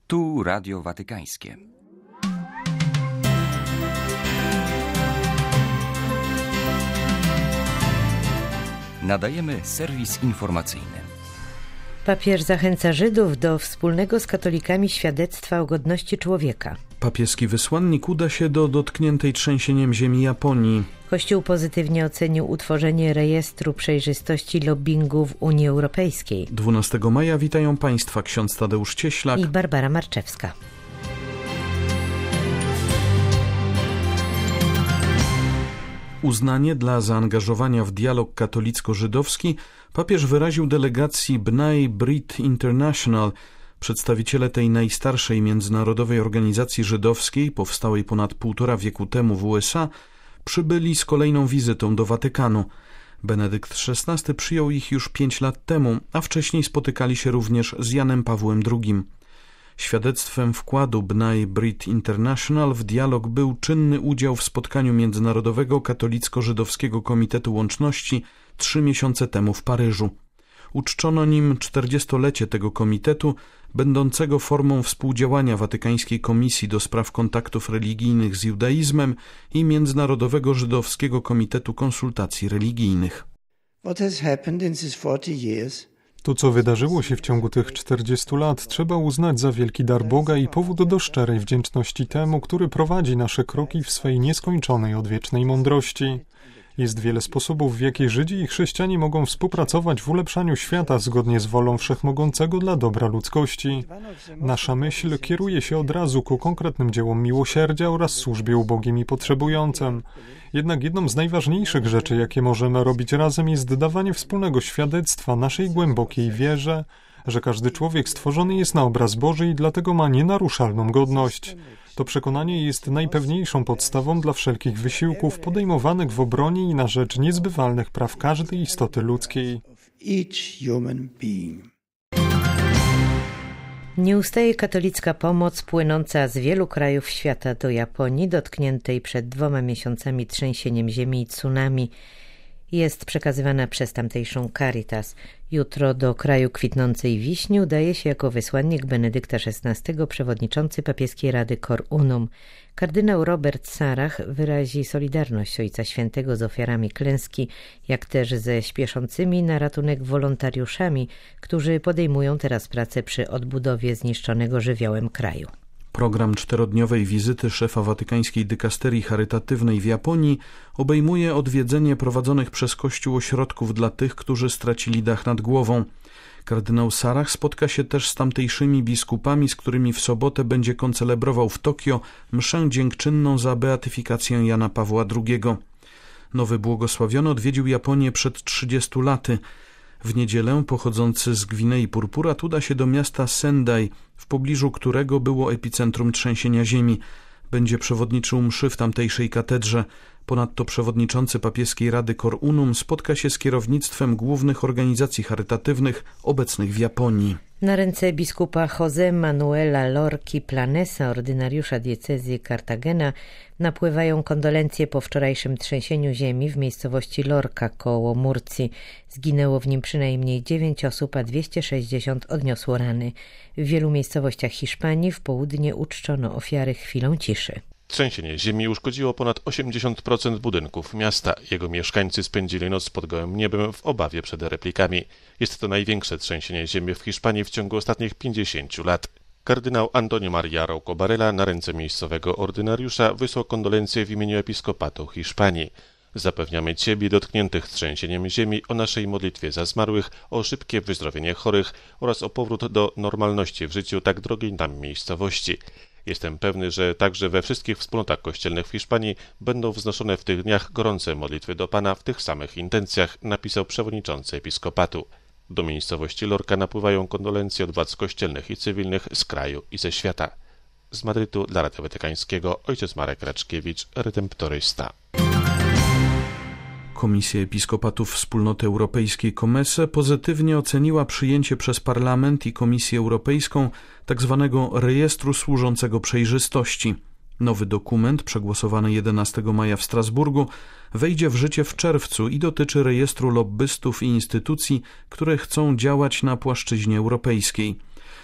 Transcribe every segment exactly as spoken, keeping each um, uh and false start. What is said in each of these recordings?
Tu Radio Watykańskie. Nadajemy serwis informacyjny. Papież zachęca Żydów do wspólnego z katolikami świadectwa o godności człowieka. Papieski wysłannik uda się do dotkniętej trzęsieniem ziemi Japonii. Kościół pozytywnie ocenił utworzenie rejestru przejrzystości lobbingu w Unii Europejskiej. dwunastego maja witają Państwa ksiądz Tadeusz Cieślak i Barbara Marczewska. Uznanie dla zaangażowania w dialog katolicko-żydowski papież wyraził delegacji B'nai Brit International. Przedstawiciele tej najstarszej międzynarodowej organizacji żydowskiej, powstałej ponad półtora wieku temu w U S A, przybyli z kolejną wizytą do Watykanu. Benedykt szesnasty przyjął ich już pięć lat temu, a wcześniej spotykali się również z Janem Pawłem drugim. Świadectwem wkładu B'nai Brit International w dialog był czynny udział w spotkaniu Międzynarodowego Katolicko-Żydowskiego Komitetu Łączności trzy miesiące temu w Paryżu. Uczczono nim czterdziestolecie tego komitetu, będącego formą współdziałania Watykańskiej Komisji do Spraw Kontaktów Religijnych z Judaizmem i Międzynarodowego Żydowskiego Komitetu Konsultacji Religijnych. What has happened in these forty years? To, co wydarzyło się w ciągu tych czterdziestu lat, trzeba uznać za wielki dar Boga i powód do szczerej wdzięczności temu, który prowadzi nasze kroki w swej nieskończonej odwiecznej mądrości. Jest wiele sposobów, w jaki Żydzi i chrześcijanie mogą współpracować w ulepszaniu świata zgodnie z wolą Wszechmogącego dla dobra ludzkości. Nasza myśl kieruje się od razu ku konkretnym dziełom miłosierdzia oraz służbie ubogim i potrzebującym. Jednak jedną z najważniejszych rzeczy, jakie możemy robić razem, jest dawanie wspólnego świadectwa naszej głębokiej wierze, że każdy człowiek stworzony jest na obraz Boży i dlatego ma nienaruszalną godność. To przekonanie jest najpewniejszą podstawą dla wszelkich wysiłków podejmowanych w obronie i na rzecz niezbywalnych praw każdej istoty ludzkiej. Nie ustaje katolicka pomoc płynąca z wielu krajów świata do Japonii, dotkniętej przed dwoma miesiącami trzęsieniem ziemi i tsunami. Jest przekazywana przez tamtejszą Caritas. Jutro do kraju kwitnącej wiśni udaje się jako wysłannik Benedykta szesnastego przewodniczący papieskiej Rady Cor Unum. Kardynał Robert Sarach wyrazi solidarność Ojca Świętego z ofiarami klęski, jak też ze śpieszącymi na ratunek wolontariuszami, którzy podejmują teraz pracę przy odbudowie zniszczonego żywiołem kraju. Program czterodniowej wizyty szefa watykańskiej dykasterii charytatywnej w Japonii obejmuje odwiedzenie prowadzonych przez Kościół ośrodków dla tych, którzy stracili dach nad głową. Kardynał Sarach spotka się też z tamtejszymi biskupami, z którymi w sobotę będzie koncelebrował w Tokio mszę dziękczynną za beatyfikację Jana Pawła drugiego. Nowy błogosławiony odwiedził Japonię przed trzydziestu laty. W niedzielę pochodzący z Gwinei Purpurat uda się do miasta Sendai, w pobliżu którego było epicentrum trzęsienia ziemi. Będzie przewodniczył mszy w tamtejszej katedrze. Ponadto przewodniczący papieskiej Rady Cor Unum spotka się z kierownictwem głównych organizacji charytatywnych obecnych w Japonii. Na ręce biskupa José Manuela Lorki Planesa, ordynariusza diecezji Cartagena, napływają kondolencje po wczorajszym trzęsieniu ziemi w miejscowości Lorca koło Murcji. Zginęło w nim przynajmniej dziewięć osób, a dwieście sześćdziesiąt odniosło rany. W wielu miejscowościach Hiszpanii w południe uczczono ofiary chwilą ciszy. Trzęsienie ziemi uszkodziło ponad osiemdziesiąt procent budynków miasta. Jego mieszkańcy spędzili noc pod gołym niebem w obawie przed replikami. Jest to największe trzęsienie ziemi w Hiszpanii w ciągu ostatnich pięćdziesięciu lat. Kardynał Antonio Maria Rouco Barella na ręce miejscowego ordynariusza wysłał kondolencje w imieniu episkopatu Hiszpanii. Zapewniamy Ciebie dotkniętych trzęsieniem ziemi o naszej modlitwie za zmarłych, o szybkie wyzdrowienie chorych oraz o powrót do normalności w życiu tak drogiej nam miejscowości. Jestem pewny, że także we wszystkich wspólnotach kościelnych w Hiszpanii będą wznoszone w tych dniach gorące modlitwy do Pana w tych samych intencjach, napisał przewodniczący episkopatu. Do miejscowości Lorca napływają kondolencje od władz kościelnych i cywilnych z kraju i ze świata. Z Madrytu dla Radia Watykańskiego ojciec Marek Raczkiewicz, redemptorysta. Komisja Episkopatów Wspólnoty Europejskiej COMESE pozytywnie oceniła przyjęcie przez Parlament i Komisję Europejską tzw. rejestru służącego przejrzystości. Nowy dokument, przegłosowany jedenastego maja w Strasburgu, wejdzie w życie w czerwcu i dotyczy rejestru lobbystów i instytucji, które chcą działać na płaszczyźnie europejskiej.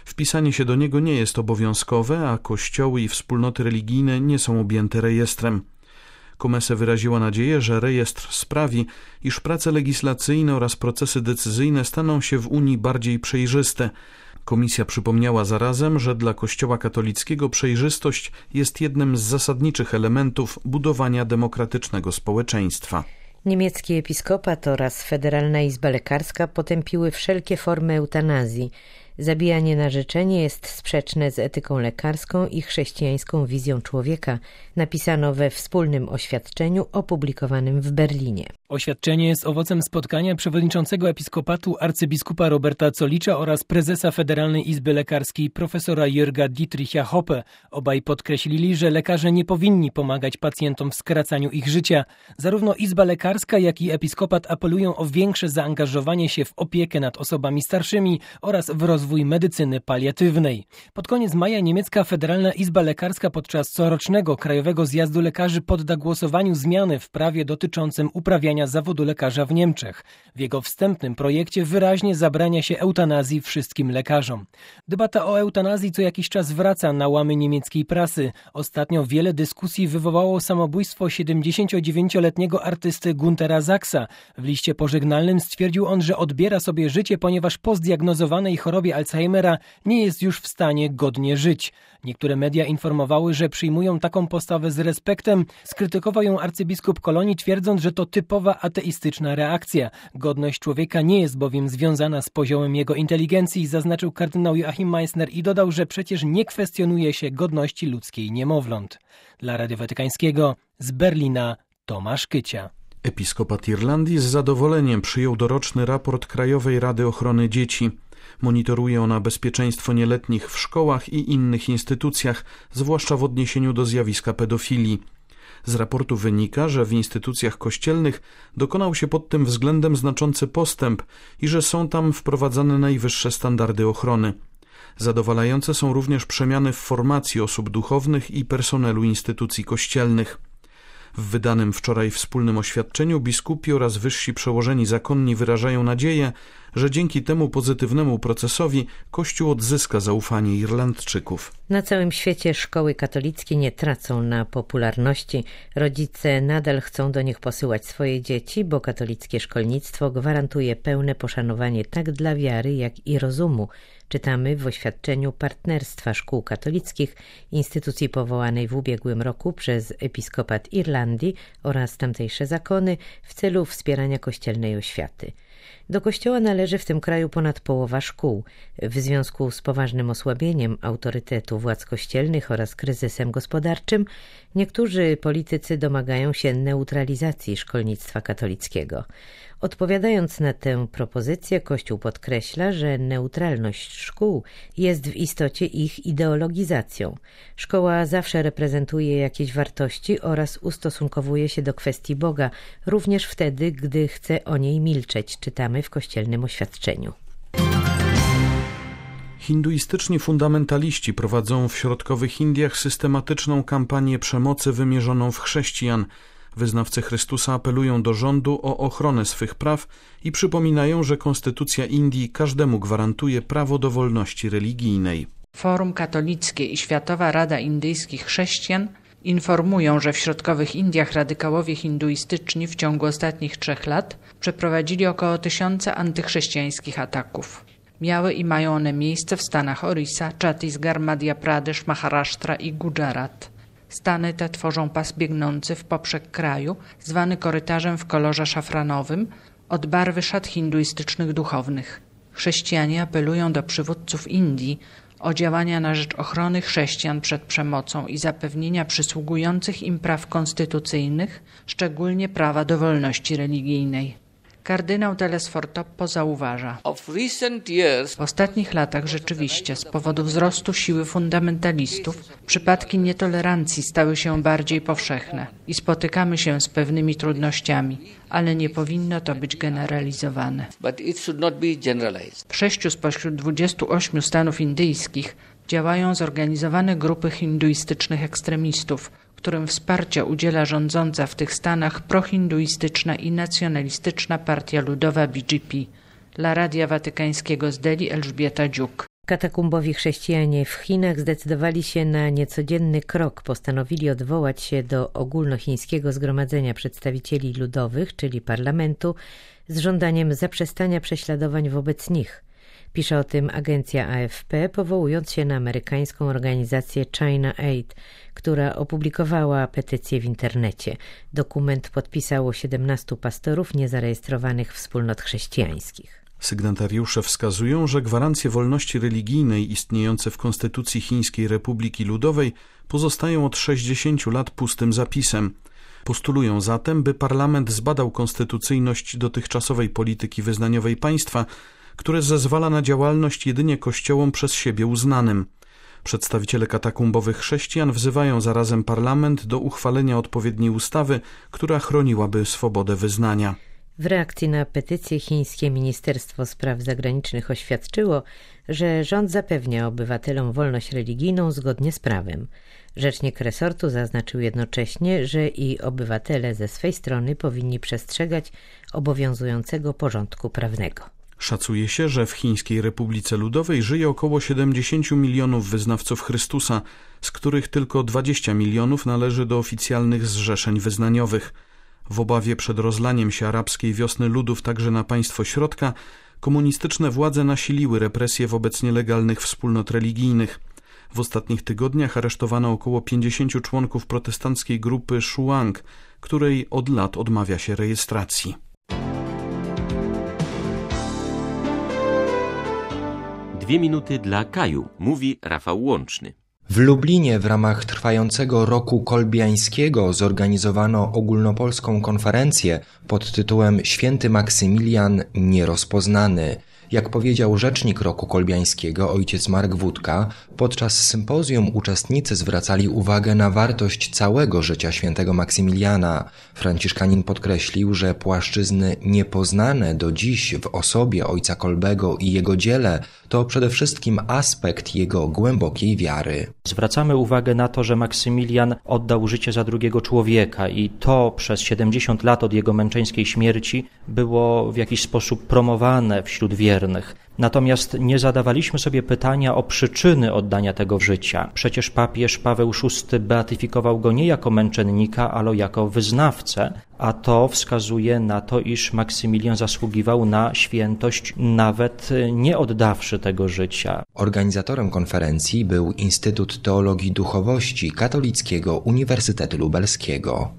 Wpisanie się do niego nie jest obowiązkowe, a kościoły i wspólnoty religijne nie są objęte rejestrem. Comesse wyraziła nadzieję, że rejestr sprawi, iż prace legislacyjne oraz procesy decyzyjne staną się w Unii bardziej przejrzyste. Komisja przypomniała zarazem, że dla Kościoła katolickiego przejrzystość jest jednym z zasadniczych elementów budowania demokratycznego społeczeństwa. Niemiecki episkopat oraz Federalna Izba Lekarska potępiły wszelkie formy eutanazji. Zabijanie na życzenie jest sprzeczne z etyką lekarską i chrześcijańską wizją człowieka, napisano we wspólnym oświadczeniu opublikowanym w Berlinie. Oświadczenie jest owocem spotkania przewodniczącego episkopatu arcybiskupa Roberta Zolicza oraz prezesa Federalnej Izby Lekarskiej profesora Jürga Dietricha Hoppe. Obaj podkreślili, że lekarze nie powinni pomagać pacjentom w skracaniu ich życia. Zarówno Izba Lekarska, jak i episkopat apelują o większe zaangażowanie się w opiekę nad osobami starszymi oraz w rozwój medycyny paliatywnej. Pod koniec maja niemiecka Federalna Izba Lekarska podczas corocznego Krajowego Zjazdu Lekarzy podda głosowaniu zmiany w prawie dotyczącym uprawiania zawodu lekarza w Niemczech. W jego wstępnym projekcie wyraźnie zabrania się eutanazji wszystkim lekarzom. Debata o eutanazji co jakiś czas wraca na łamy niemieckiej prasy. Ostatnio wiele dyskusji wywołało samobójstwo siedemdziesięciodziewięcioletniego artysty Güntera Sachsa. W liście pożegnalnym stwierdził on, że odbiera sobie życie, ponieważ po zdiagnozowanej chorobie Alzheimera nie jest już w stanie godnie żyć. Niektóre media informowały, że przyjmują taką postawę z respektem. Skrytykował ją arcybiskup Kolonii, twierdząc, że to typowa ateistyczna reakcja. Godność człowieka nie jest bowiem związana z poziomem jego inteligencji, zaznaczył kardynał Joachim Meissner i dodał, że przecież nie kwestionuje się godności ludzkiej niemowląt. Dla Radia Watykańskiego z Berlina Tomasz Kycia. Episkopat Irlandii z zadowoleniem przyjął doroczny raport Krajowej Rady Ochrony Dzieci. Monitoruje ona bezpieczeństwo nieletnich w szkołach i innych instytucjach, zwłaszcza w odniesieniu do zjawiska pedofilii. Z raportu wynika, że w instytucjach kościelnych dokonał się pod tym względem znaczący postęp i że są tam wprowadzane najwyższe standardy ochrony. Zadowalające są również przemiany w formacji osób duchownych i personelu instytucji kościelnych. W wydanym wczoraj wspólnym oświadczeniu biskupi oraz wyżsi przełożeni zakonni wyrażają nadzieję, że dzięki temu pozytywnemu procesowi Kościół odzyska zaufanie Irlandczyków. Na całym świecie szkoły katolickie nie tracą na popularności. Rodzice nadal chcą do nich posyłać swoje dzieci, bo katolickie szkolnictwo gwarantuje pełne poszanowanie tak dla wiary, jak i rozumu. Czytamy w oświadczeniu Partnerstwa Szkół Katolickich, instytucji powołanej w ubiegłym roku przez Episkopat Irlandii oraz tamtejsze zakony w celu wspierania kościelnej oświaty. Do kościoła należy w tym kraju ponad połowa szkół. W związku z poważnym osłabieniem autorytetu władz kościelnych oraz kryzysem gospodarczym niektórzy politycy domagają się neutralizacji szkolnictwa katolickiego. Odpowiadając na tę propozycję, Kościół podkreśla, że neutralność szkół jest w istocie ich ideologizacją. Szkoła zawsze reprezentuje jakieś wartości oraz ustosunkowuje się do kwestii Boga, również wtedy, gdy chce o niej milczeć, czytamy w kościelnym oświadczeniu. Hinduistyczni fundamentaliści prowadzą w środkowych Indiach systematyczną kampanię przemocy wymierzoną w chrześcijan. Wyznawcy Chrystusa apelują do rządu o ochronę swych praw i przypominają, że Konstytucja Indii każdemu gwarantuje prawo do wolności religijnej. Forum Katolickie i Światowa Rada Indyjskich Chrześcijan informują, że w środkowych Indiach radykałowie hinduistyczni w ciągu ostatnich trzech lat przeprowadzili około tysiąca antychrześcijańskich ataków. Miały i mają one miejsce w stanach Orissa, Chhattisgarh, Madhya Pradesh, Maharashtra i Gujarat. Stany te tworzą pas biegnący w poprzek kraju, zwany korytarzem w kolorze szafranowym, od barwy szat hinduistycznych duchownych. Chrześcijanie apelują do przywódców Indii o działania na rzecz ochrony chrześcijan przed przemocą i zapewnienia przysługujących im praw konstytucyjnych, szczególnie prawa do wolności religijnej. Kardynał Telesford Toppo zauważa: w ostatnich latach rzeczywiście z powodu wzrostu siły fundamentalistów przypadki nietolerancji stały się bardziej powszechne i spotykamy się z pewnymi trudnościami, ale nie powinno to być generalizowane. W sześciu spośród dwudziestu ośmiu stanów indyjskich działają zorganizowane grupy hinduistycznych ekstremistów, którym wsparcia udziela rządząca w tych stanach prohinduistyczna i nacjonalistyczna Partia Ludowa B J P. Dla Radia Watykańskiego z Delhi Elżbieta Dziuk. Katakumbowi chrześcijanie w Chinach zdecydowali się na niecodzienny krok. Postanowili odwołać się do ogólnochińskiego zgromadzenia przedstawicieli ludowych, czyli parlamentu, z żądaniem zaprzestania prześladowań wobec nich. Pisze o tym agencja A F P, powołując się na amerykańską organizację China Aid, która opublikowała petycję w internecie. Dokument podpisało siedemnastu pastorów niezarejestrowanych wspólnot chrześcijańskich. Sygnatariusze wskazują, że gwarancje wolności religijnej istniejące w Konstytucji Chińskiej Republiki Ludowej pozostają od sześćdziesięciu lat pustym zapisem. Postulują zatem, by parlament zbadał konstytucyjność dotychczasowej polityki wyznaniowej państwa, które zezwala na działalność jedynie kościołom przez siebie uznanym. Przedstawiciele katakumbowych chrześcijan wzywają zarazem parlament do uchwalenia odpowiedniej ustawy, która chroniłaby swobodę wyznania. W reakcji na petycję chińskie Ministerstwo Spraw Zagranicznych oświadczyło, że rząd zapewnia obywatelom wolność religijną zgodnie z prawem. Rzecznik resortu zaznaczył jednocześnie, że i obywatele ze swej strony powinni przestrzegać obowiązującego porządku prawnego. Szacuje się, że w Chińskiej Republice Ludowej żyje około siedemdziesięciu milionów wyznawców Chrystusa, z których tylko dwadzieścia milionów należy do oficjalnych zrzeszeń wyznaniowych. W obawie przed rozlaniem się arabskiej wiosny ludów także na państwo środka, komunistyczne władze nasiliły represje wobec nielegalnych wspólnot religijnych. W ostatnich tygodniach aresztowano około pięćdziesięciu członków protestanckiej grupy Shuang, której od lat odmawia się rejestracji. Dwie minuty dla Kaju, mówi Rafał Łączny. W Lublinie w ramach trwającego roku kolbiańskiego zorganizowano ogólnopolską konferencję pod tytułem Święty Maksymilian nierozpoznany. Jak powiedział rzecznik roku kolbiańskiego ojciec Mark Wódka, podczas sympozjum uczestnicy zwracali uwagę na wartość całego życia świętego Maksymiliana. Franciszkanin podkreślił, że płaszczyzny niepoznane do dziś w osobie ojca Kolbego i jego dziele to przede wszystkim aspekt jego głębokiej wiary. Zwracamy uwagę na to, że Maksymilian oddał życie za drugiego człowieka i to przez siedemdziesiąt lat od jego męczeńskiej śmierci było w jakiś sposób promowane wśród wiernych. Natomiast nie zadawaliśmy sobie pytania o przyczyny oddania tego życia. Przecież papież Paweł szósty beatyfikował go nie jako męczennika, ale jako wyznawcę, a to wskazuje na to, iż Maksymilian zasługiwał na świętość, nawet nie oddawszy tego życia. Organizatorem konferencji był Instytut Teologii Duchowości Katolickiego Uniwersytetu Lubelskiego.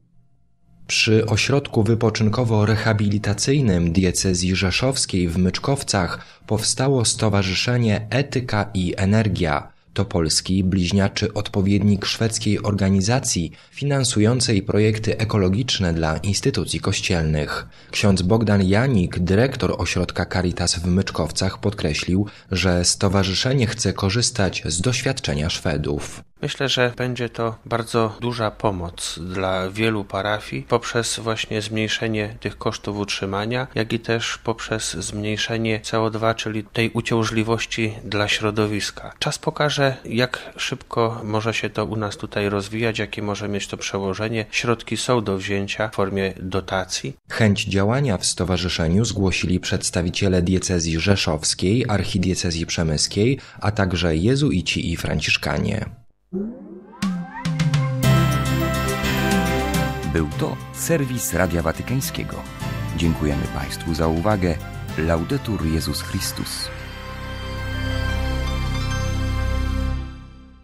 Przy ośrodku wypoczynkowo-rehabilitacyjnym diecezji rzeszowskiej w Myczkowcach powstało Stowarzyszenie Etyka i Energia. To polski, bliźniaczy odpowiednik szwedzkiej organizacji finansującej projekty ekologiczne dla instytucji kościelnych. Ksiądz Bogdan Janik, dyrektor ośrodka Caritas w Myczkowcach, podkreślił, że stowarzyszenie chce korzystać z doświadczenia Szwedów. Myślę, że będzie to bardzo duża pomoc dla wielu parafii poprzez właśnie zmniejszenie tych kosztów utrzymania, jak i też poprzez zmniejszenie C O dwa, czyli tej uciążliwości dla środowiska. Czas pokaże, jak szybko może się to u nas tutaj rozwijać, jakie może mieć to przełożenie. Środki są do wzięcia w formie dotacji. Chęć działania w stowarzyszeniu zgłosili przedstawiciele diecezji rzeszowskiej, archidiecezji przemyskiej, a także jezuici i franciszkanie. Był to serwis Radia Watykańskiego. Dziękujemy Państwu za uwagę. Laudetur Jezus Chrystus.